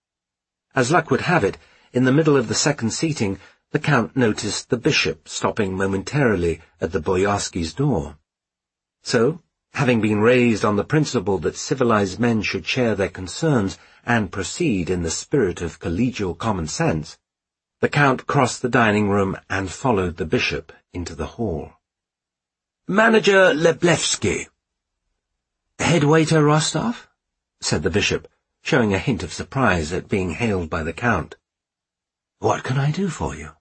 As luck would have it, in the middle of the second seating, the Count noticed the bishop stopping momentarily at the Boyarsky's door. So, having been raised on the principle that civilized men should share their concerns and proceed in the spirit of collegial common sense, the Count crossed the dining room and followed the bishop into the hall. "Manager Leblevsky." "Head waiter Rostov?" said the bishop, showing a hint of surprise at being hailed by the Count. "What can I do for you?"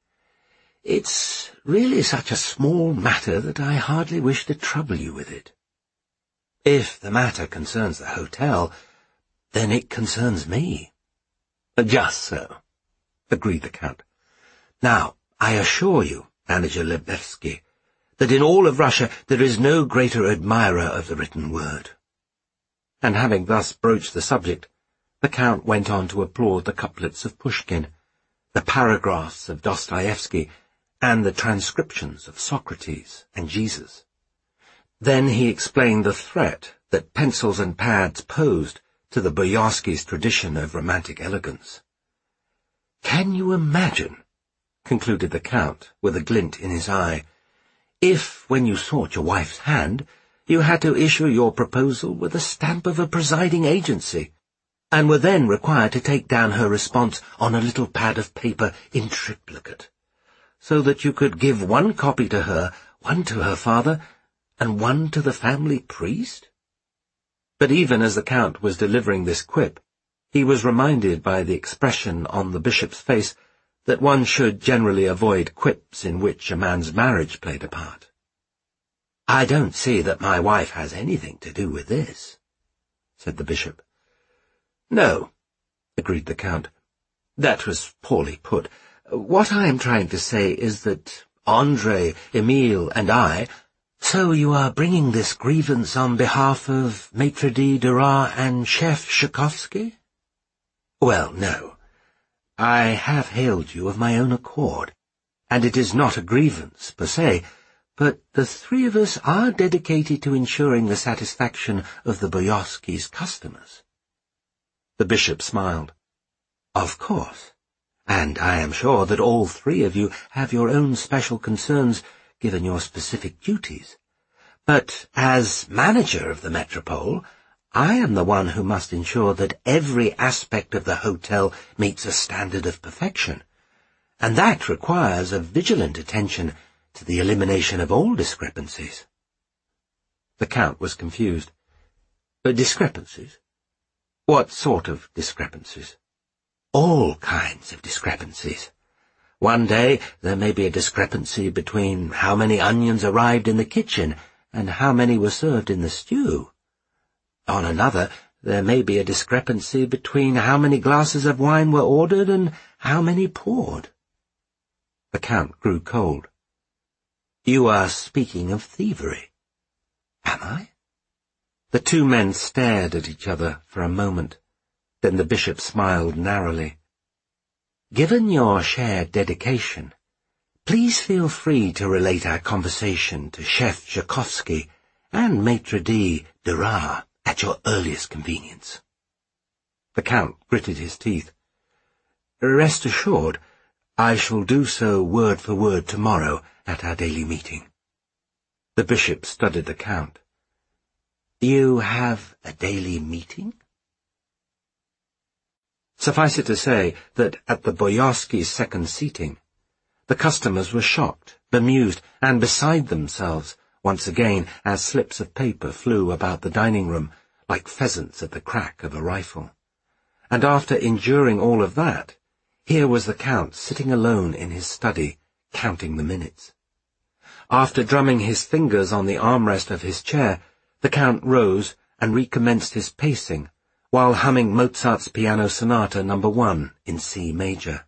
"It's really such a small matter that I hardly wish to trouble you with it." "If the matter concerns the hotel, then it concerns me." "Just so," agreed the Count. "Now, I assure you, Manager Leblevsky, that in all of Russia there is no greater admirer of the written word." And having thus broached the subject, the Count went on to applaud the couplets of Pushkin, the paragraphs of Dostoevsky, and the transcriptions of Socrates and Jesus. Then he explained the threat that pencils and pads posed to the Boyarsky's tradition of romantic elegance. "Can you imagine," concluded the Count, with a glint in his eye, "if, when you sought your wife's hand, you had to issue your proposal with the stamp of a presiding agency, and were then required to take down her response on a little pad of paper in triplicate, so that you could give one copy to her, one to her father, and one to the family priest?" But even as the Count was delivering this quip, He was reminded by the expression on the bishop's face that one should generally avoid quips in which a man's marriage played a part. "I don't see that my wife has anything to do with this," said the bishop. "No," agreed the Count. "That was poorly put. What I am trying to say is that André, Emile, and I—" "So you are bringing this grievance on behalf of Maitre D. Duras and Chef Tchaikovsky?" "Well, no. I have hailed you of my own accord, and it is not a grievance per se, but the three of us are dedicated to ensuring the satisfaction of the Boyarskys' customers." The bishop smiled. "Of course, and I am sure that all three of you have your own special concerns given your specific duties. But as manager of the Metropole, I am the one who must ensure that every aspect of the hotel meets a standard of perfection, and that requires a vigilant attention to the elimination of all discrepancies." The Count was confused. "Discrepancies? What sort of discrepancies?" "All kinds of discrepancies. One day there may be a discrepancy between how many onions arrived in the kitchen and how many were served in the stew. On another, there may be a discrepancy between how many glasses of wine were ordered and how many poured." The Count grew cold. "You are speaking of thievery." "Am I?" The two men stared at each other for a moment. Then the bishop smiled narrowly. "Given your shared dedication, please feel free to relate our conversation to Chef Tchaikovsky and Maitre D. Duras at your earliest convenience." The Count gritted his teeth. "Rest assured, I shall do so word for word tomorrow at our daily meeting." The bishop studied the Count. "You have a daily meeting?" Suffice it to say that at the Boyarskys' second seating, the customers were shocked, bemused, and beside themselves once again as slips of paper flew about the dining room like pheasants at the crack of a rifle. And after enduring all of that, here was the Count sitting alone in his study, counting the minutes. After drumming his fingers on the armrest of his chair, the Count rose and recommenced his pacing, while humming Mozart's Piano Sonata No. 1 in C major.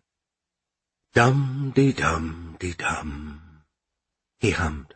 "Dum-dee-dum-dee-dum," he hummed.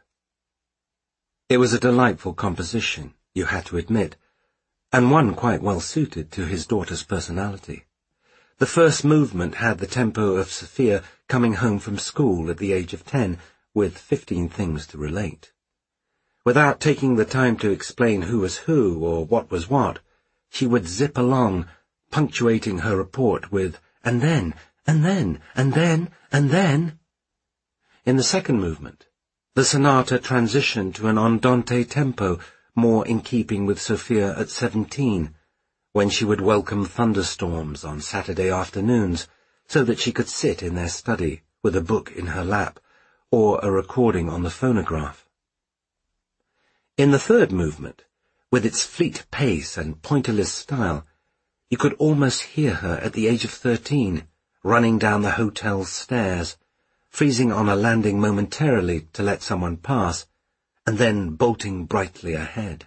It was a delightful composition, you had to admit, and one quite well suited to his daughter's personality. The first movement had the tempo of Sophia coming home from school at the age of 10, with 15 things to relate. Without taking the time to explain who was who or what was what, she would zip along, punctuating her report with, "and then, and then, and then, and then." In the second movement, the sonata transitioned to an andante tempo more in keeping with Sophia at 17, when she would welcome thunderstorms on Saturday afternoons so that she could sit in their study with a book in her lap or a recording on the phonograph. In the third movement, with its fleet pace and pointillist style, you could almost hear her at the age of 13, running down the hotel's stairs, freezing on a landing momentarily to let someone pass, and then bolting brightly ahead.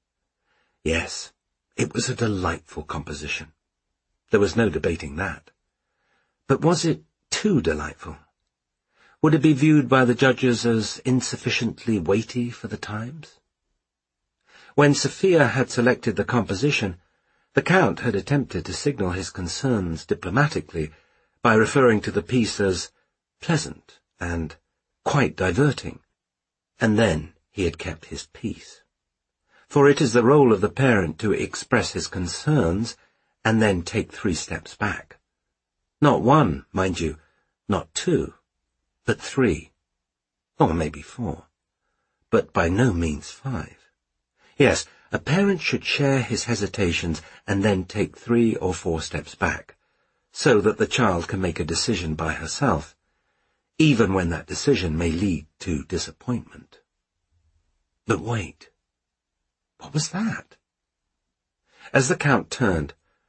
Yes, it was a delightful composition. There was no debating that. But was it too delightful? Would it be viewed by the judges as insufficiently weighty for the times? When Sophia had selected the composition, the Count had attempted to signal his concerns diplomatically by referring to the piece as pleasant and quite diverting, and then he had kept his peace. For it is the role of the parent to express his concerns and then take 3 steps back. Not 1, mind you, not 2, but 3, or maybe 4, but by no means 5. Yes, a parent should share his hesitations and then take 3 or 4 steps back, so that the child can make a decision by herself, even when that decision may lead to disappointment. But wait, what was that? As the Count turned,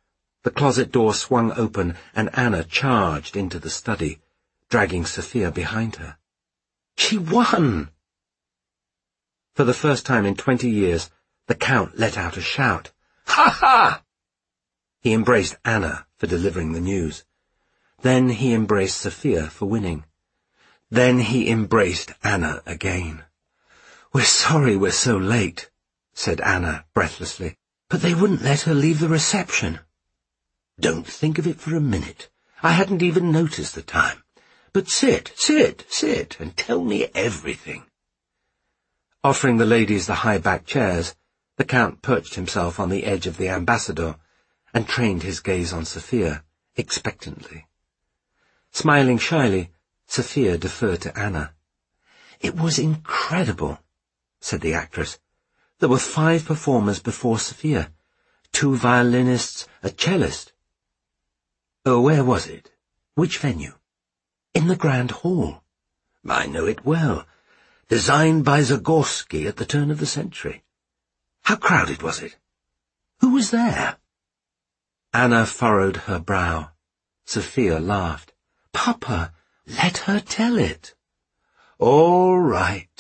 The closet door swung open and Anna charged into the study, dragging Sophia behind her. She won! For the first time in 20 years, the Count let out a shout. Ha ha! He embraced Anna for delivering the news. Then he embraced Sophia for winning. Then he embraced Anna again. "We're sorry we're so late," said Anna breathlessly, "but they wouldn't let her leave the reception." "Don't think of it for a minute. I hadn't even noticed the time. But sit, and tell me everything." Offering the ladies the high-backed chairs, the Count perched himself on the edge of the ambassador and trained his gaze on Sophia, expectantly. Smiling shyly, Sophia deferred to Anna. "It was incredible," said the actress. "There were 5 performers before Sophia, 2 violinists, a cellist." "Oh, where was it? Which venue?" "In the Grand Hall." "I know it well. Designed by Zagorski at the turn of the century. How crowded was it? Who was there?" Anna furrowed her brow. Sophia laughed. "Papa, let her tell it." All right.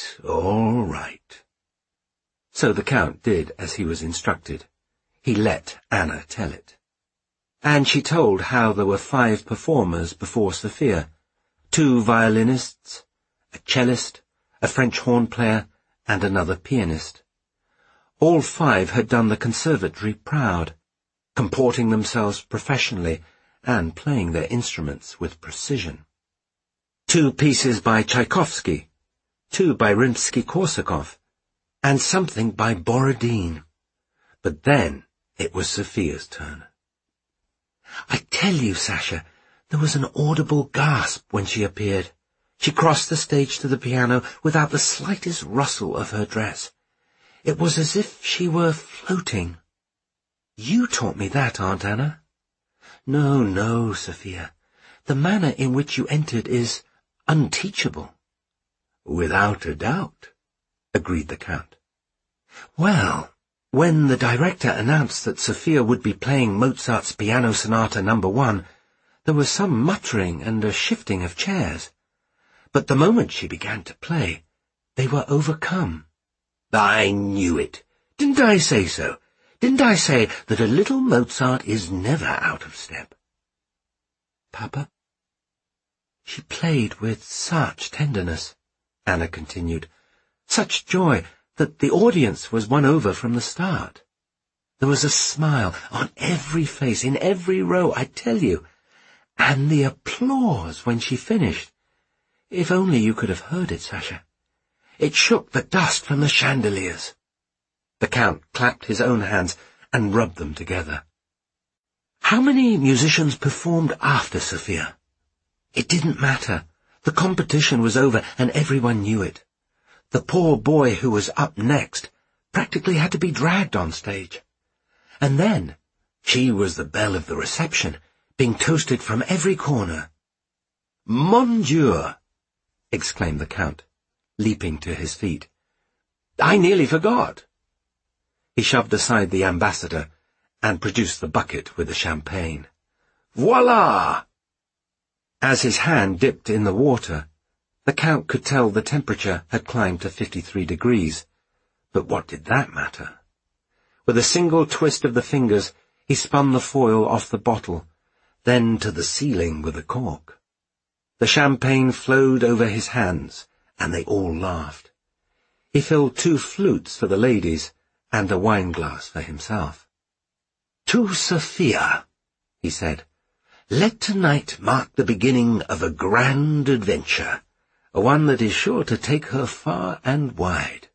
So the Count did as he was instructed. He let Anna tell it. And she told how there were 5 performers before Sophia, 2 violinists, a cellist, a French horn player, and another pianist. All 5 had done the conservatory proud, comporting themselves professionally and playing their instruments with precision. 2 pieces by Tchaikovsky, 2 by Rimsky-Korsakov, and something by Borodin. But then it was Sophia's turn. I tell you, Sasha, there was an audible gasp when she appeared. She crossed the stage to the piano without the slightest rustle of her dress. It was as if she were floating. You taught me that, Aunt Anna. No, Sophia. The manner in which you entered is unteachable. Without a doubt, agreed the Count. Well, when the director announced that Sophia would be playing Mozart's Piano Sonata No. 1, there was some muttering and a shifting of chairs. But the moment she began to play, they were overcome. I knew it. Didn't I say so? Didn't I say that a little Mozart is never out of step? Papa? She played with such tenderness, Anna continued, such joy that the audience was won over from the start. There was a smile on every face, in every row, I tell you, and the applause when she finished. If only you could have heard it, Sasha. It shook the dust from the chandeliers. The Count clapped his own hands and rubbed them together. How many musicians performed after Sophia? It didn't matter. The competition was over and everyone knew it. The poor boy who was up next practically had to be dragged on stage. And then she was the belle of the reception, being toasted from every corner. Mon Dieu! Exclaimed the Count, leaping to his feet. I nearly forgot. He shoved aside the ambassador and produced the bucket with the champagne. Voila! As his hand dipped in the water, the Count could tell the temperature had climbed to 53 degrees. But what did that matter? With a single twist of the fingers, he spun the foil off the bottle, then to the ceiling with the cork. The champagne flowed over his hands, and they all laughed. He filled 2 flutes for the ladies and a wine-glass for himself. To Sophia, he said, let tonight mark the beginning of a grand adventure, one that is sure to take her far and wide.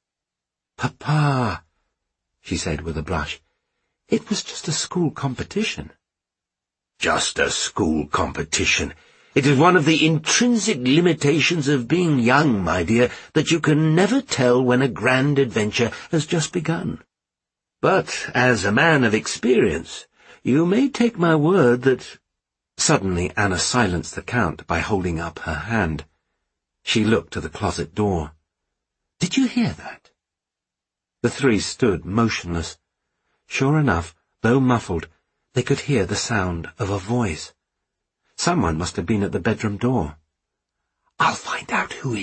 Papa, she said with a blush, it was just a school competition. Just a school competition. It is one of the intrinsic limitations of being young, my dear, that you can never tell when a grand adventure has just begun. But as a man of experience, you may take my word that... Suddenly Anna silenced the Count by holding up her hand. She looked to the closet door. Did you hear that? The 3 stood motionless. Sure enough, though muffled, They could hear the sound of a voice. Someone must have been at the bedroom door. "I'll find out